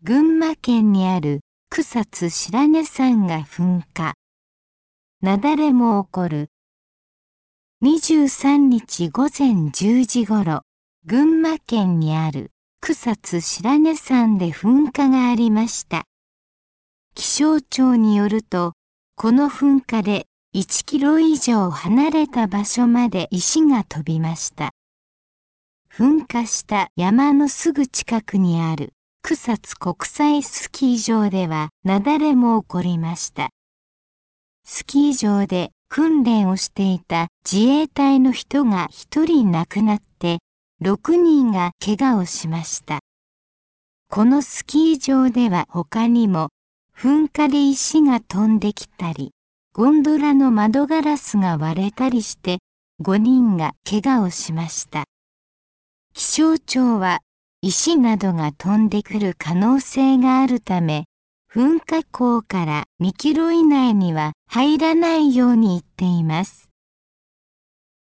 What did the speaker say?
群馬県にある草津白根山が噴火。雪崩も起こる。23日午前10時ごろ、群馬県にある草津白根山で噴火がありました。気象庁によると、この噴火で1キロ以上離れた場所まで石が飛びました。噴火した山のすぐ近くにある草津国際スキー場では雪崩も起こりました。スキー場で訓練をしていた自衛隊の人が1人亡くなって6人が怪我をしました。このスキー場では他にも噴火で石が飛んできたり、ゴンドラの窓ガラスが割れたりして5人が怪我をしました。気象庁は石などが飛んでくる可能性があるため、噴火口から2キロ以内には入らないように言っています。